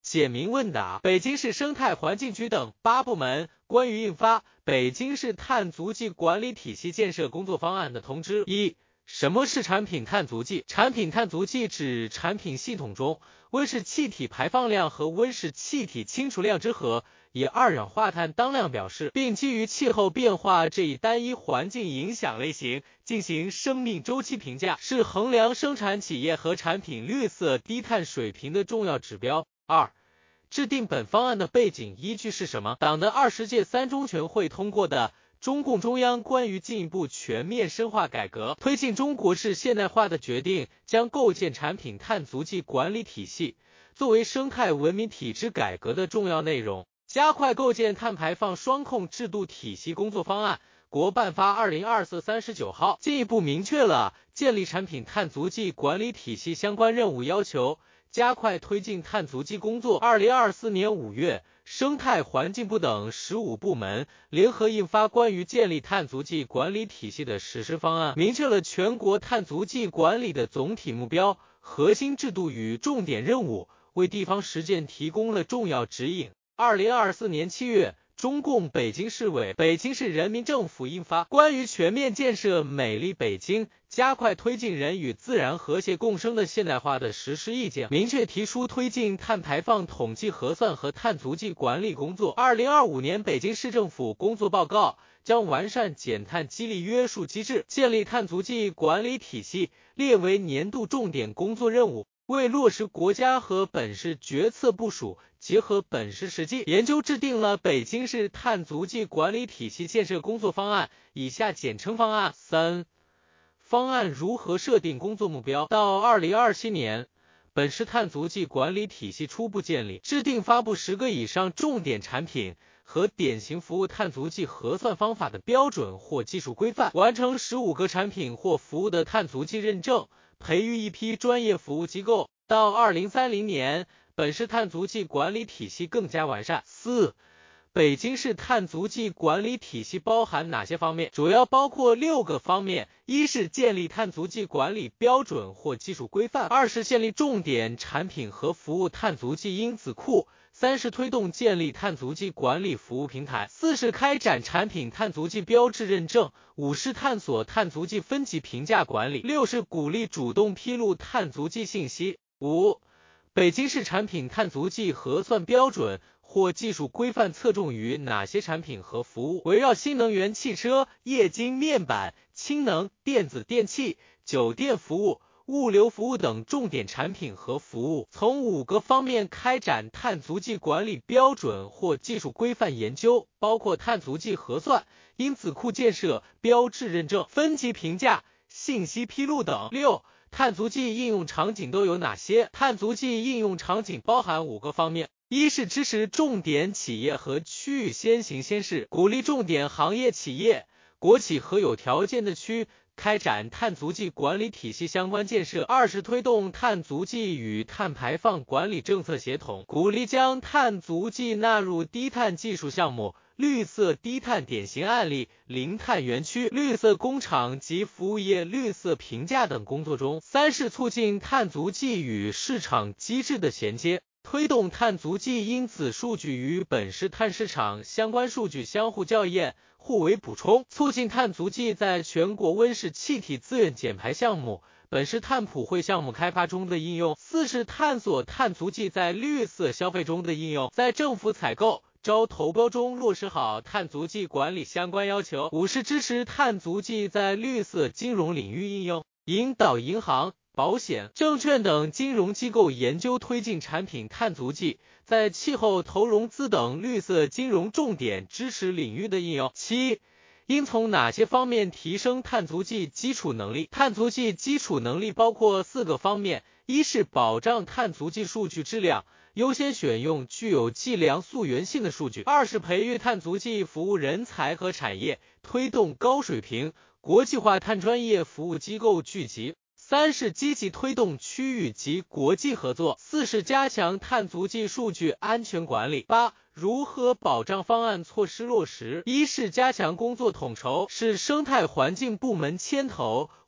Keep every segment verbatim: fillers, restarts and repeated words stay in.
简明问答。北京市生态环境局等八部门关于印发《北京市碳足迹管理体系建设工作方案》的通知。一、什么是产品碳足迹？产品碳足迹指产品系统中温室气体排放量和温室气体清除量之和，以二氧化碳当量表示，并基于气候变化这一单一环境影响类型进行生命周期评价，是衡量生产企业和产品绿色低碳水平的重要指标。二、制定本方案的背景依据是什么？党的二十届三中全会通过的中共中央关于进一步全面深化改革，推进中国式现代化的决定，将构建产品碳足迹管理体系作为生态文明体制改革的重要内容，加快构建碳排放双控制度体系工作方案。国办发二零二四三十九号进一步明确了建立产品碳足迹管理体系相关任务要求，加快推进碳足迹工作。二零二四年五月，生态环境部等十五部门联合印发关于建立碳足迹管理体系的实施方案，明确了全国碳足迹管理的总体目标、核心制度与重点任务，为地方实践提供了重要指引。二零二四年七月，中共北京市委、北京市人民政府印发关于全面建设美丽北京，加快推进人与自然和谐共生的现代化的实施意见，明确提出推进碳排放统计核算和碳足迹管理工作。二零二五年北京市政府工作报告将完善减碳激励约束机制，建立碳足迹管理体系列为年度重点工作任务。为落实国家和本市决策部署，结合本市实际，研究制定了北京市碳足迹管理体系建设工作方案（以下简称方案）。三、方案如何设定工作目标？到二零二七年，本市碳足迹管理体系初步建立，制定发布十个以上重点产品和典型服务碳足迹核算方法的标准或技术规范，完成十五个产品或服务的碳足迹认证，培育一批专业服务机构。到二零三零年，本市碳足迹管理体系更加完善。四、北京市碳足迹管理体系包含哪些方面？主要包括六个方面：一是建立碳足迹管理标准或技术规范；二是建立重点产品和服务碳足迹因子库；三是推动建立碳足迹管理服务平台；四是开展产品碳足迹标志认证；五是探索碳足迹分级评价管理；六是鼓励主动披露碳足迹信息。五、北京市产品碳足迹核算标准或技术规范侧重于哪些产品和服务？围绕新能源汽车、液晶面板、氢能、电子电器、酒店服务、物流服务等重点产品和服务，从五个方面开展碳足迹管理标准或技术规范研究，包括碳足迹核算、因子库建设、标志认证、分级评价、信息披露等。六、碳足迹应用场景都有哪些？碳足迹应用场景包含五个方面：一是支持重点企业和区域先行先试，鼓励重点行业企业、国企和有条件的区开展碳足迹管理体系相关建设；二是推动碳足迹与碳排放管理政策协同，鼓励将碳足迹纳入低碳技术项目、绿色低碳典型案例、零碳园区、绿色工厂及服务业绿色评价等工作中；三是促进碳足迹与市场机制的衔接，推动碳足迹因子数据与本市碳市场相关数据相互校验、互为补充，促进碳足迹在全国温室气体自愿减排项目、本市碳普惠项目开发中的应用；四是探索碳足迹在绿色消费中的应用，在政府采购、招投标中落实好碳足迹管理相关要求；五是支持碳足迹在绿色金融领域应用，引导银行、保险、证券等金融机构研究推进产品碳足迹在气候投融资等绿色金融重点支持领域的应用。七、应从哪些方面提升碳足迹基础能力？碳足迹基础能力包括四个方面：一是保障碳足迹数据质量，优先选用具有计量溯源性的数据；二是培育碳足迹服务人才和产业，推动高水平国际化碳专业服务机构聚集；三是积极推动区域及国际合作；四是加强碳足迹数据安全管理。八、如何保障方案措施落实？一是加强工作统筹，是生态环境部门牵头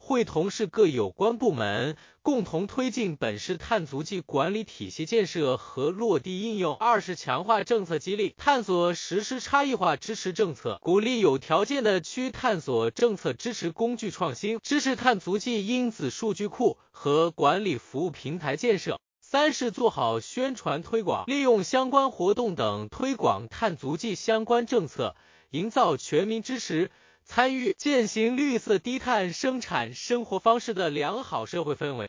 会同市各有关部门，共同推进本市碳足迹管理体系建设和落地应用。二是强化政策激励，探索实施差异化支持政策，鼓励有条件的区探索政策支持工具创新，支持碳足迹因子数据库和管理服务平台建设。三是做好宣传推广，利用相关活动等推广碳足迹相关政策，营造全民支持、参与践行绿色低碳生产生活方式的良好社会氛围。